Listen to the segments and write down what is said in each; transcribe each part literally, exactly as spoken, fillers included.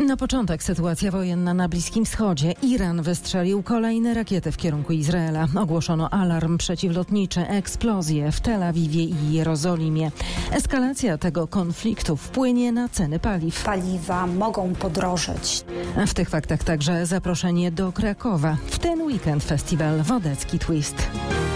Na początek sytuacja wojenna na Bliskim Wschodzie. Iran wystrzelił kolejne rakiety w kierunku Izraela. Ogłoszono alarm przeciwlotniczy, eksplozje w Tel Awiwie i Jerozolimie. Eskalacja tego konfliktu wpłynie na ceny paliw. Paliwa mogą podrożeć. W tych faktach także zaproszenie do Krakowa. W ten weekend festiwal Wodecki Twist.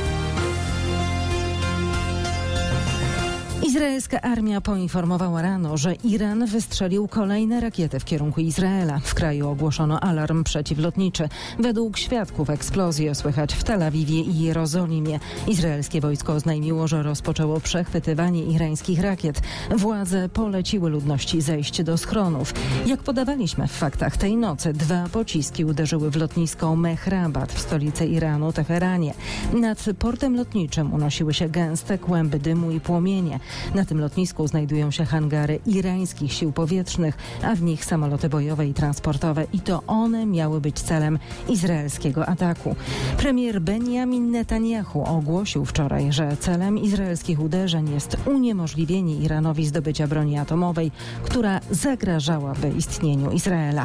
Izraelska armia poinformowała rano, że Iran wystrzelił kolejne rakiety w kierunku Izraela. W kraju ogłoszono alarm przeciwlotniczy. Według świadków eksplozje słychać w Tel Awiwie i Jerozolimie. Izraelskie wojsko oznajmiło, że rozpoczęło przechwytywanie irańskich rakiet. Władze poleciły ludności zejść do schronów. Jak podawaliśmy w faktach tej nocy, dwa pociski uderzyły w lotnisko Mehrabat w stolicy Iranu, Teheranie. Nad portem lotniczym unosiły się gęste kłęby dymu i płomienie. Na tym lotnisku znajdują się hangary irańskich sił powietrznych, a w nich samoloty bojowe i transportowe i to one miały być celem izraelskiego ataku. Premier Benjamin Netanyahu ogłosił wczoraj, że celem izraelskich uderzeń jest uniemożliwienie Iranowi zdobycia broni atomowej, która zagrażałaby istnieniu Izraela.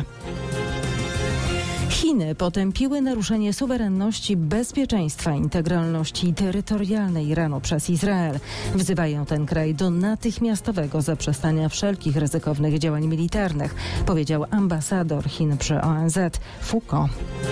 Chiny potępiły naruszenie suwerenności, bezpieczeństwa, integralności terytorialnej Iranu przez Izrael. Wzywają ten kraj do natychmiastowego zaprzestania wszelkich ryzykownych działań militarnych, powiedział ambasador Chin przy O N Z Foucault.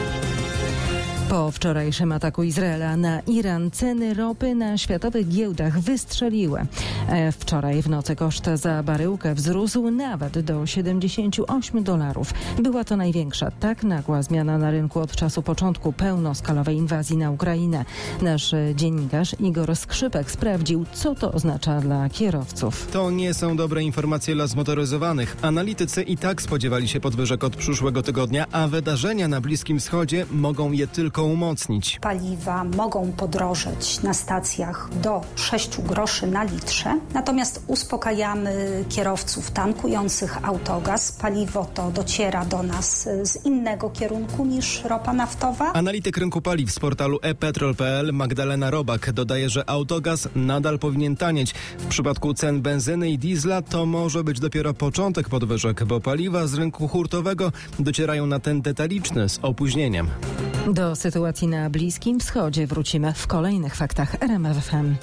Po wczorajszym ataku Izraela na Iran ceny ropy na światowych giełdach wystrzeliły. Wczoraj w nocy koszt za baryłkę wzrósł nawet do siedemdziesięciu ośmiu dolarów. Była to największa tak nagła zmiana na rynku od czasu początku pełnoskalowej inwazji na Ukrainę. Nasz dziennikarz Igor Skrzypek sprawdził, co to oznacza dla kierowców. To nie są dobre informacje dla zmotoryzowanych. Analitycy i tak spodziewali się podwyżek od przyszłego tygodnia, a wydarzenia na Bliskim Wschodzie mogą je tylko umocnić. Paliwa mogą podrożeć na stacjach do sześciu groszy na litrze, natomiast uspokajamy kierowców tankujących autogaz. Paliwo to dociera do nas z innego kierunku niż ropa naftowa. Analityk rynku paliw z portalu e petrol kropka p l Magdalena Robak dodaje, że autogaz nadal powinien tanieć. W przypadku cen benzyny i diesla to może być dopiero początek podwyżek, bo paliwa z rynku hurtowego docierają na ten detaliczny z opóźnieniem. Do sytuacji na Bliskim Wschodzie wrócimy w kolejnych faktach R M F F M.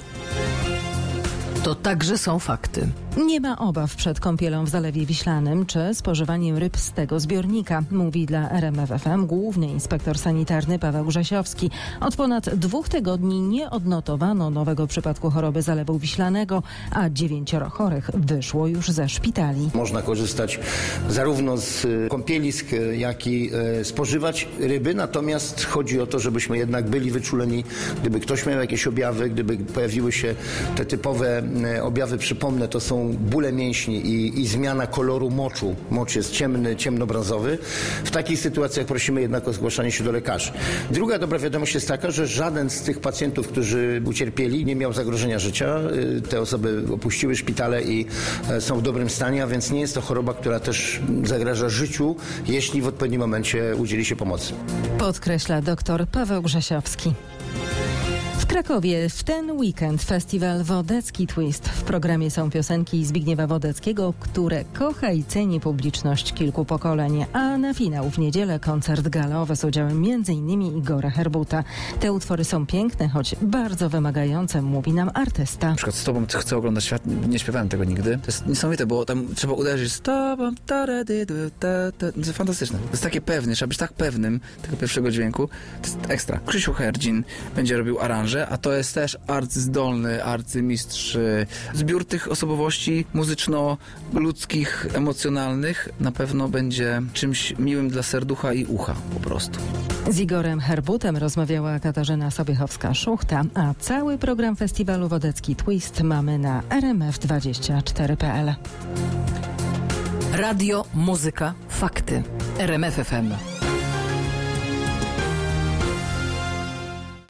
To także są fakty. Nie ma obaw przed kąpielą w Zalewie Wiślanym czy spożywaniem ryb z tego zbiornika, mówi dla R M F F M główny inspektor sanitarny Paweł Grzesiowski. Od ponad dwóch tygodni nie odnotowano nowego przypadku choroby Zalewu Wiślanego, a dziewięcioro chorych wyszło już ze szpitali. Można korzystać zarówno z kąpielisk, jak i spożywać ryby, natomiast chodzi o to, żebyśmy jednak byli wyczuleni, gdyby ktoś miał jakieś objawy, gdyby pojawiły się te typowe objawy, przypomnę, to są bóle mięśni i, i zmiana koloru moczu. Mocz jest ciemny, ciemnobrązowy. W takich sytuacjach prosimy jednak o zgłaszanie się do lekarzy. Druga dobra wiadomość jest taka, że żaden z tych pacjentów, którzy ucierpieli, nie miał zagrożenia życia. Te osoby opuściły szpitale i są w dobrym stanie, a więc nie jest to choroba, która też zagraża życiu, jeśli w odpowiednim momencie udzieli się pomocy. Podkreśla dr Paweł Grzesiowski. W Krakowie w ten weekend festiwal Wodecki Twist. W programie są piosenki Zbigniewa Wodeckiego, które kocha i ceni publiczność kilku pokoleń. A na finał w niedzielę koncert galowy z udziałem między innymi Igora Herbuta. Te utwory są piękne, choć bardzo wymagające, mówi nam artysta. Na przykład z tobą chcę oglądać świat, nie śpiewałem tego nigdy. To jest niesamowite, bo tam trzeba uderzyć z tobą, ta, ta, ta. To jest fantastyczne. To jest takie pewne, trzeba być tak pewnym tego pierwszego dźwięku. To jest ekstra. Krzysiu Herdzin będzie robił aranże, a to jest też arcyzdolny, arcymistrz. Zbiór tych osobowości muzyczno-ludzkich, emocjonalnych na pewno będzie czymś miłym dla serducha i ucha po prostu. Z Igorem Herbutem rozmawiała Katarzyna Sobiechowska-Szuchta, a cały program festiwalu Wodecki Twist mamy na r m f dwadzieścia cztery kropka p l. Radio, muzyka, fakty. R M F F M.